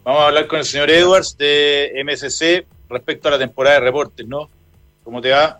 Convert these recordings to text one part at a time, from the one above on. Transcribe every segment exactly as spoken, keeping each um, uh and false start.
Vamos a hablar con el señor Edwards de M S C respecto a la temporada de reportes, ¿no? ¿Cómo te va?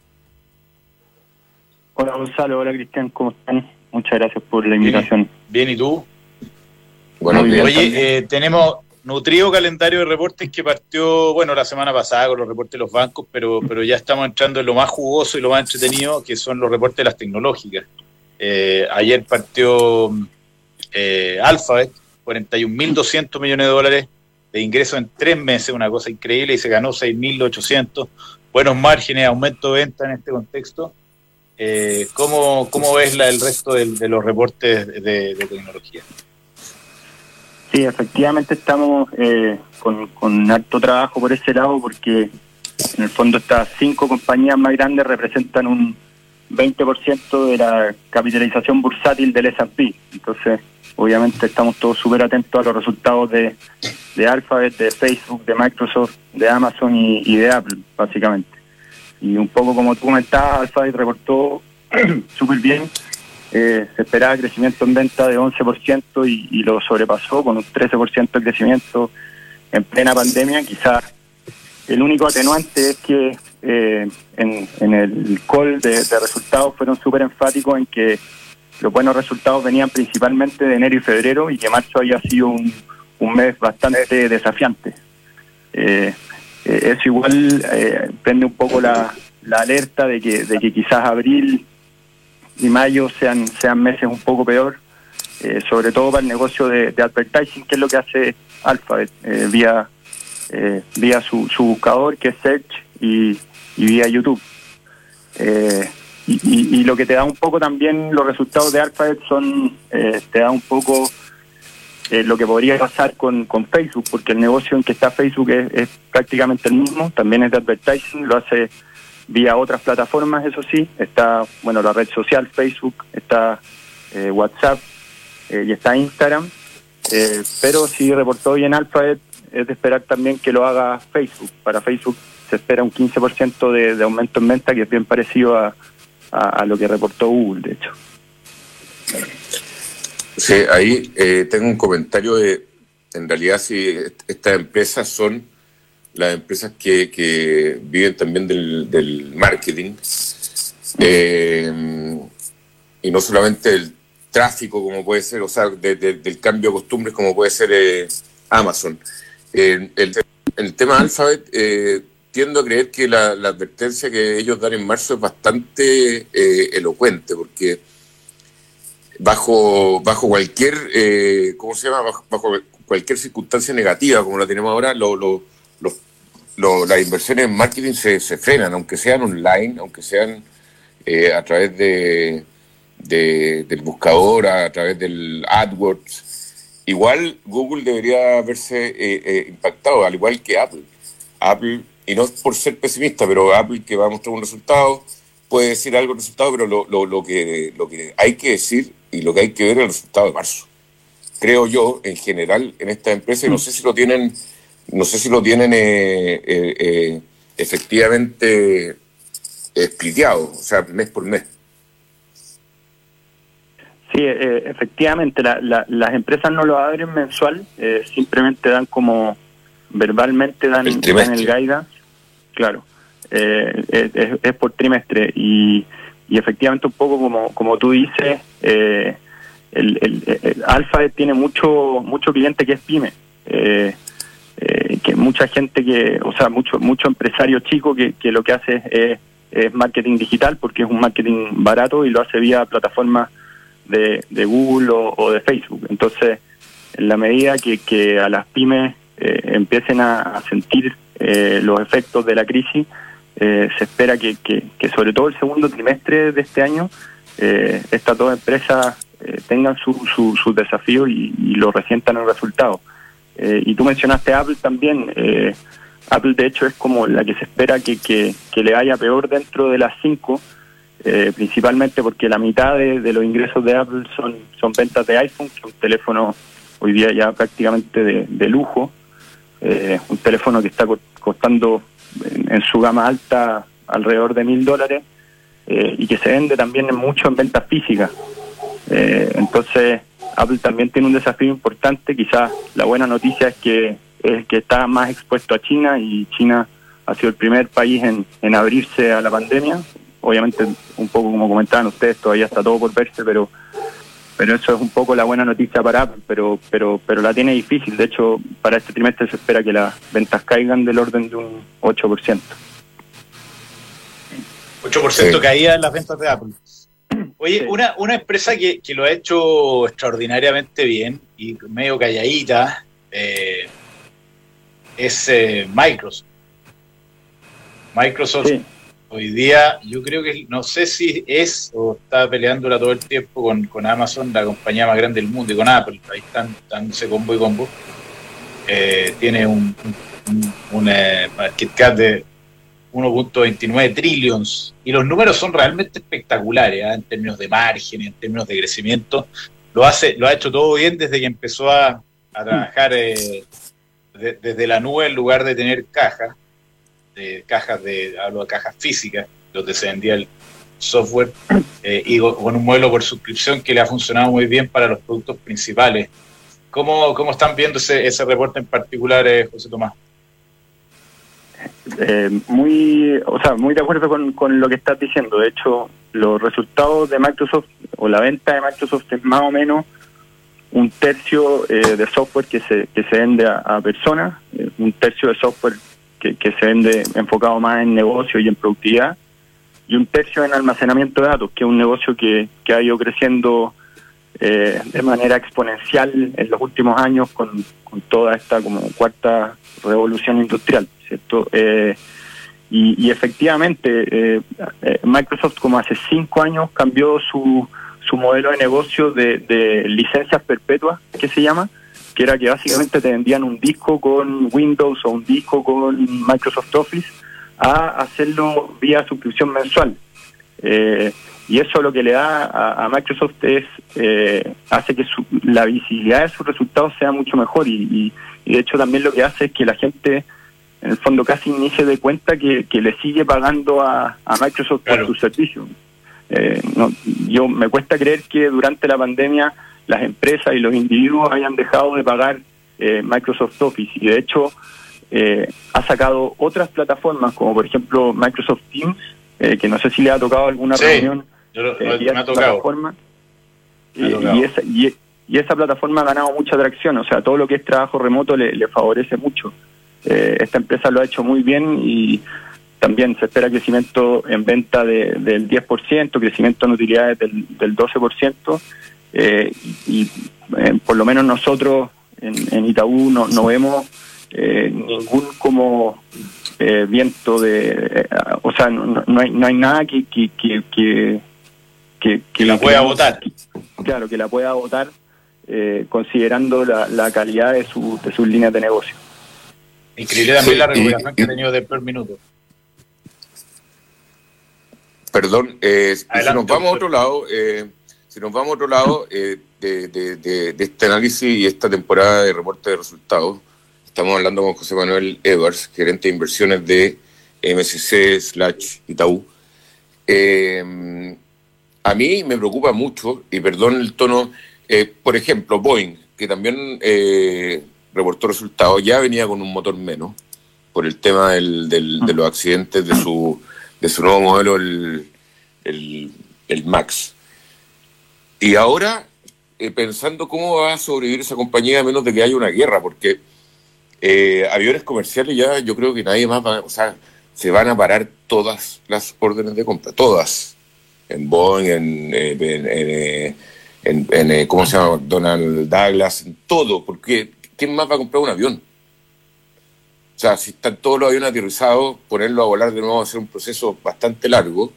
Hola Gonzalo, hola Cristian, ¿cómo están? Muchas gracias por la invitación. Bien, bien, ¿y tú? Bueno, bien. Oye, eh, tenemos nutrido calendario de reportes que partió, bueno, la semana pasada con los reportes de los bancos, pero, pero ya estamos entrando en lo más jugoso y lo más entretenido, que son los reportes de las tecnológicas. Eh, ayer partió eh, Alphabet, cuarenta y un mil doscientos millones de dólares de ingresos en tres meses, una cosa increíble, y se ganó seis mil ochocientos. Buenos márgenes, aumento de venta en este contexto. Eh, ¿cómo, ¿Cómo ves la, el resto de, de los reportes de, de tecnología? Sí, efectivamente estamos eh, con, con harto trabajo por ese lado, porque en el fondo estas cinco compañías más grandes representan un veinte por ciento de la capitalización bursátil del ese and pe. Entonces, obviamente estamos todos súper atentos a los resultados de, de Alphabet, de Facebook, de Microsoft, de Amazon y, y de Apple, básicamente. Y un poco como tú comentabas, Alphabet reportó súper bien. Eh, se esperaba crecimiento en venta de once por ciento y, y lo sobrepasó con un trece por ciento de crecimiento en plena pandemia. Quizás el único atenuante es que eh, en, en el call de, de resultados fueron súper enfáticos en que los buenos resultados venían principalmente de enero y febrero y que marzo había sido un, un mes bastante desafiante. Eh, eh, eso igual eh, prende un poco la, la alerta de que, de que quizás abril y mayo sean sean meses un poco peor, eh, sobre todo para el negocio de, de advertising, que es lo que hace Alphabet, eh, vía eh, vía su, su buscador, que es Search, y, y vía YouTube. Eh, y, y, y lo que te da un poco también los resultados de Alphabet son, eh, te da un poco eh, lo que podría pasar con, con Facebook, porque el negocio en que está Facebook es, es prácticamente el mismo, también es de advertising, lo hace vía otras plataformas, eso sí, está, bueno, la red social Facebook, está eh, WhatsApp eh, y está Instagram, eh, pero si reportó bien Alphabet, es de esperar también que lo haga Facebook. Para Facebook se espera un quince por ciento de, de aumento en venta, que es bien parecido a, a, a lo que reportó Google, de hecho. Sí, ahí eh, tengo un comentario de, en realidad, si estas empresas son las empresas que, que viven también del, del marketing, eh, y no solamente del tráfico, como puede ser, o sea, de, de, del cambio de costumbres, como puede ser eh, Amazon. Eh, el, el tema Alphabet, eh, tiendo a creer que la, la advertencia que ellos dan en marzo es bastante eh, elocuente, porque bajo bajo cualquier, eh, ¿cómo se llama? Bajo, bajo cualquier circunstancia negativa, como la tenemos ahora, lo, lo, los Lo, las inversiones en marketing se, se frenan, aunque sean online, aunque sean eh, a través de, de del buscador, a través del AdWords. Igual Google debería haberse eh, eh, impactado, al igual que Apple. Apple, y no por ser pesimista, pero Apple, que va a mostrar un resultado, puede decir algo del resultado, pero lo, lo, lo, que, lo que hay que decir y lo que hay que ver es el resultado de marzo. Creo yo, en general, en esta empresa, y no sé si lo tienen... No sé si lo tienen eh, eh, eh, efectivamente expliqueado, o sea, mes por mes. Sí, eh, efectivamente, la, la, las empresas no lo abren mensual, eh, simplemente dan como, verbalmente dan el, dan el guidance, claro, eh, es, es por trimestre, y, y efectivamente un poco como, como tú dices, eh, el, el, el Alphabet tiene mucho, mucho cliente que es pyme, eh, Eh, que mucha gente que, o sea, mucho mucho empresario chico que, que lo que hace es, es marketing digital, porque es un marketing barato y lo hace vía plataformas de, de Google o, o de Facebook. Entonces, en la medida que, que a las pymes eh, empiecen a, a sentir eh, los efectos de la crisis, eh, se espera que, que, que sobre todo el segundo trimestre de este año, eh, estas dos empresas eh, tengan sus su, su desafíos y, y lo resientan en resultados. Eh, y tú mencionaste a Apple también. Eh, Apple, de hecho, es como la que se espera que, que, que le vaya peor dentro de las cinco, eh, principalmente porque la mitad de, de los ingresos de Apple son, son ventas de iPhone, que es un teléfono hoy día ya prácticamente de, de lujo, eh, un teléfono que está costando en, en su gama alta alrededor de mil dólares, eh, y que se vende también mucho en ventas físicas. Eh, entonces, Apple también tiene un desafío importante. Quizás la buena noticia es que es que está más expuesto a China, y China ha sido el primer país en, en abrirse a la pandemia. Obviamente, un poco como comentaban ustedes, todavía está todo por verse, pero pero eso es un poco la buena noticia para Apple, pero pero pero la tiene difícil. De hecho, para este trimestre se espera que las ventas caigan del orden de un ocho por ciento. ocho por ciento Sí. caída en las ventas de Apple. Oye, Sí. una, una empresa que, que lo ha hecho extraordinariamente bien y medio calladita eh, es eh, Microsoft. Microsoft Sí. hoy día, yo creo que, no sé si es o está peleándola todo el tiempo con, con Amazon, la compañía más grande del mundo, y con Apple. Ahí están dándose combo y combo. Eh, tiene un, un, un eh, market cap de uno punto veintinueve trillions, y los números son realmente espectaculares, ¿eh? En términos de margen, en términos de crecimiento. Lo hace, lo ha hecho todo bien desde que empezó a, a trabajar eh, de, desde la nube, en lugar de tener cajas, de cajas de, hablo de cajas físicas, donde se vendía el software, eh, y con un modelo por suscripción que le ha funcionado muy bien para los productos principales. ¿Cómo, cómo están viendo ese, ese reporte en particular, eh, José Tomás? Eh, muy, o sea, muy de acuerdo con, con lo que estás diciendo. De hecho, los resultados de Microsoft, o la venta de Microsoft, es más o menos un tercio eh, de software que se que se vende a, a personas, eh, un tercio de software que, que se vende enfocado más en negocio y en productividad, y un tercio en almacenamiento de datos, que es un negocio que, que ha ido creciendo eh, de manera exponencial en los últimos años con, con toda esta como cuarta revolución industrial, ¿cierto? Eh, y, y efectivamente eh, eh, Microsoft, como hace cinco años, cambió su, su modelo de negocio de, de licencias perpetuas, que se llama, que era que básicamente te vendían un disco con Windows o un disco con Microsoft Office, a hacerlo vía suscripción mensual. Eh, y eso lo que le da a, a Microsoft es, eh, hace que su, la visibilidad de sus resultados sea mucho mejor, y, y, y de hecho también lo que hace es que la gente, en el fondo, casi ni se dé cuenta que, que le sigue pagando a, a Microsoft Claro. por sus servicios. Eh, no, yo me cuesta creer que durante la pandemia las empresas y los individuos hayan dejado de pagar eh, Microsoft Office, y de hecho eh, ha sacado otras plataformas, como por ejemplo Microsoft Teams, eh, que no sé si le ha tocado alguna Sí, reunión yo lo- eh, me vía ha esa tocado. plataforma. Me ha Y, tocado. y esa, y, y esa plataforma ha ganado mucha atracción, o sea, todo lo que es trabajo remoto le, le favorece mucho. Eh, esta empresa lo ha hecho muy bien, y también se espera crecimiento en venta de, del diez por ciento, crecimiento en utilidades del, del doce por ciento, eh, y, y eh, por lo menos nosotros en, en Itaú no, no vemos eh, ningún como eh, viento de... Eh, o sea, no, no, hay, no hay nada que... que, que, que que, Que la pueda creemos- votar. que- claro, que la pueda votar, eh, considerando la, la calidad de, su, de sus líneas de negocio. Increíble también Sí, la y- recuperación que y- ha tenido de per minuto. Perdón, eh, y si Adelante, nos vamos a doctor. otro lado, eh, si nos vamos a otro lado eh, de, de, de, de este análisis y esta temporada de reporte de resultados, estamos hablando con José Manuel Edwards, gerente de inversiones de M S C slash Itaú. Eh, a mí me preocupa mucho, y perdón el tono, eh, por ejemplo, Boeing, que también eh, reportó resultados, ya venía con un motor menos por el tema del, del, de los accidentes de su, de su nuevo modelo, el, el, el MAX. Y ahora, eh, pensando cómo va a sobrevivir esa compañía a menos de que haya una guerra, porque eh, aviones comerciales ya yo creo que nadie más va, o sea, se van a parar todas las órdenes de compra, todas, en Boeing, en, eh, en, en, en, en, en ¿cómo se llama? Donald Douglas, en todo, porque ¿quién más va a comprar un avión? O sea, si están todos los aviones aterrizados, ponerlo a volar de nuevo va a ser un proceso bastante largo.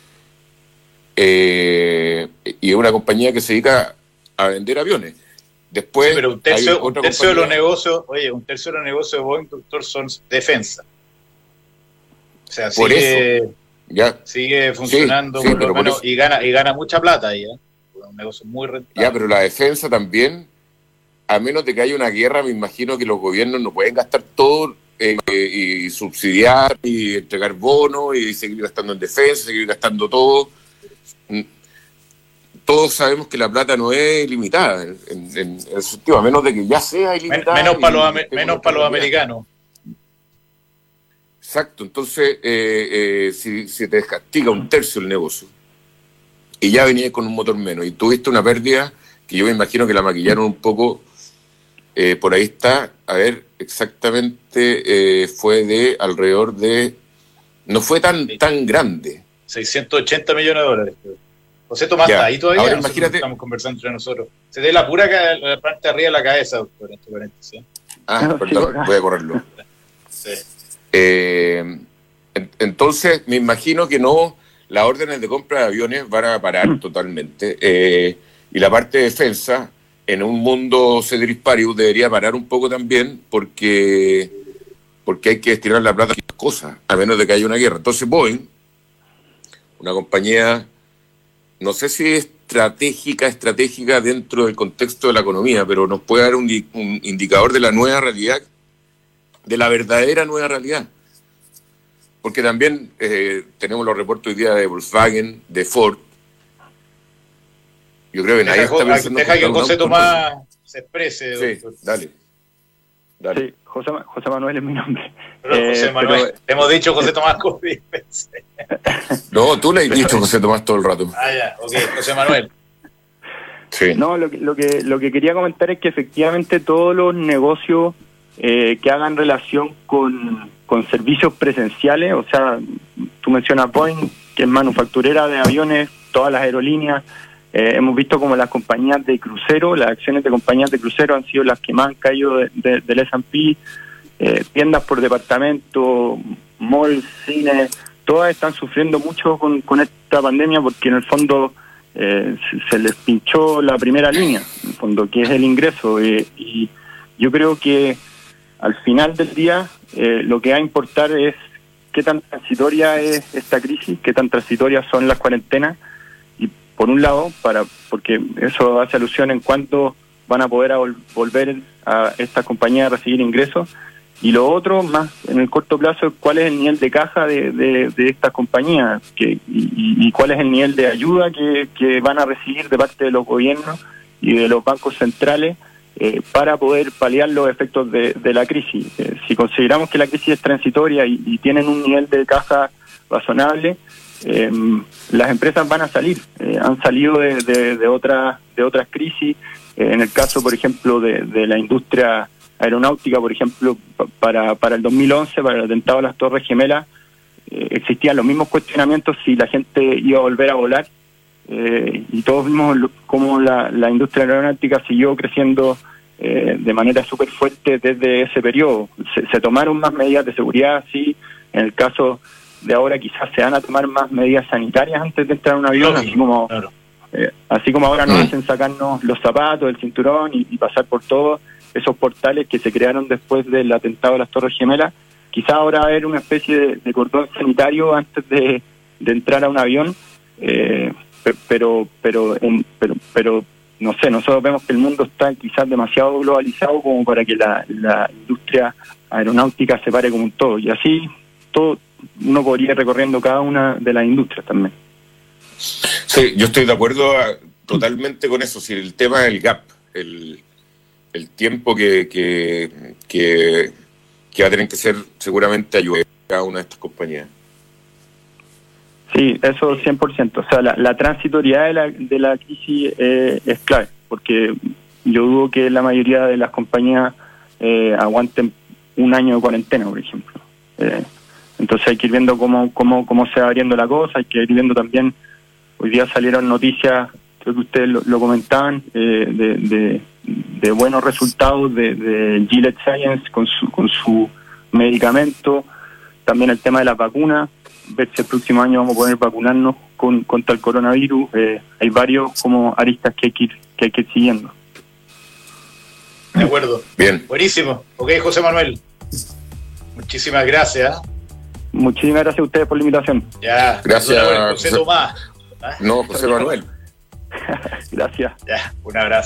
Eh, y es una compañía que se dedica a vender aviones. Después, Sí, pero un tercio, hay un otra tercio de los compañía- negocios, oye, un tercio de los negocios de Boeing, doctor, son defensa. O sea, Por sigue, Ya, sigue funcionando sí, por pero lo por menos, eso- y gana, y gana mucha plata ahí, ¿eh? Un negocio muy rentable. ya, pero la defensa también, a menos de que haya una guerra, me imagino que los gobiernos no pueden gastar todo eh, y subsidiar y entregar bonos y seguir gastando en defensa, seguir gastando todo. Mm. todos sabemos que la plata no es ilimitada, en, en, en el sentido, a menos de que ya sea ilimitada. Men, menos para los, menos para los americanos. Exacto, entonces, eh, eh, si, si te castiga un tercio el negocio, y ya venías con un motor menos, y tuviste una pérdida que yo me imagino que la maquillaron un poco, eh, por ahí está, a ver, exactamente, eh, fue de alrededor de, no fue tan, tan grande. seiscientos ochenta millones de dólares. José Tomás, Ya. ¿está ahí todavía? Ahora Nosotros imagínate. Estamos conversando entre nosotros. Se dé la pura ca- la parte de arriba de la cabeza, doctor, entre paréntesis. Ah, Sí, perdón, acá. voy a correrlo. Sí. Eh, en- entonces, me imagino que no, las órdenes de compra de aviones van a parar totalmente. Eh, y la parte de defensa, en un mundo ceteris paribus, debería parar un poco también, porque, porque hay que destinar la plata a otras cosas, a menos de que haya una guerra. Entonces, Boeing, una compañía, no sé si estratégica, estratégica dentro del contexto de la economía, pero nos puede dar un, di- un indicador de la nueva realidad, de la verdadera nueva realidad. Porque también eh, tenemos los reportes hoy día de Volkswagen, de Ford. Yo creo que nadie Deja, está pensando deja en que comprar un José auto Tomás se exprese, nuevo. Sí, doctor. dale. Dale. Sí, José, Ma- José Manuel es mi nombre. Pero, Eh, José Manuel, pero- le hemos dicho José Tomás Covid. No, tú le has dicho José Tomás todo el rato. Ah, ya, ok, José Manuel. Sí. No, lo que, lo que lo que quería comentar es que efectivamente todos los negocios eh, que hagan relación con, con servicios presenciales, o sea, tú mencionas Boeing, que es manufacturera de aviones, todas las aerolíneas, eh, hemos visto como las compañías de crucero, las acciones de compañías de crucero han sido las que más han caído de, de- del ese and pe, eh, tiendas por departamento, malls, cines, todas están sufriendo mucho con, con esta pandemia porque en el fondo eh, se, se les pinchó la primera línea, en el fondo, que es el ingreso. eh, y yo creo que al final del día eh, lo que va a importar es qué tan transitoria es esta crisis, qué tan transitorias son las cuarentenas, y por un lado, para porque eso hace alusión en cuánto van a poder a vol- volver a estas compañías a recibir ingresos, y lo otro, más en el corto plazo, cuál es el nivel de caja de, de, de estas compañías que, y, y cuál es el nivel de ayuda que, que van a recibir de parte de los gobiernos y de los bancos centrales eh, para poder paliar los efectos de, de la crisis. Eh, si consideramos que la crisis es transitoria y, y tienen un nivel de caja razonable, eh, las empresas van a salir. Eh, han salido de, de, de, otras, de otras crisis. Eh, en el caso, por ejemplo, de, de la industria aeronáutica, por ejemplo, pa- para, para el dos mil once, para el atentado a las Torres Gemelas, eh, existían los mismos cuestionamientos si la gente iba a volver a volar, eh, y todos vimos lo- cómo la, la industria aeronáutica siguió creciendo eh, de manera súper fuerte desde ese periodo. Se, se tomaron más medidas de seguridad, sí, en el caso de ahora quizás se van a tomar más medidas sanitarias antes de entrar a un avión, Lógico, así como, claro. eh, así como ahora nos Mm. hacen sacarnos los zapatos, el cinturón y, y pasar por todo esos portales que se crearon después del atentado a las Torres Gemelas. Quizá ahora va a haber una especie de, de cordón sanitario antes de, de entrar a un avión, eh, pe- pero, pero, en- pero, pero no sé, nosotros vemos que el mundo está quizás demasiado globalizado como para que la, la industria aeronáutica se pare como un todo, y así todo uno podría ir recorriendo cada una de las industrias también. Sí, yo estoy de acuerdo a- totalmente con eso. Si el tema del gap, el, el tiempo que, que, que, que va a tener que ser seguramente ayudar a cada una de estas compañías. Sí, eso cien por ciento. O sea, la, la transitoriedad de la, de la crisis eh, es clave, porque yo dudo que la mayoría de las compañías eh, aguanten un año de cuarentena, por ejemplo. Eh, entonces hay que ir viendo cómo, cómo, cómo se va abriendo la cosa, hay que ir viendo también, hoy día salieron noticias, creo que ustedes lo, lo comentaban, eh, de, de, de buenos resultados de, de Gilead Science con su, con su medicamento, también el tema de las vacunas, ver si el próximo año vamos a poder vacunarnos con, contra el coronavirus. Eh, hay varios como aristas que hay que ir, que hay que ir siguiendo. De acuerdo. Bien. Buenísimo. Ok, José Manuel. Muchísimas gracias. Muchísimas gracias a ustedes por la invitación. Ya. Gracias, José José. Tomás. ¿Ah? No, José Manuel. Gracias. Ya, un abrazo.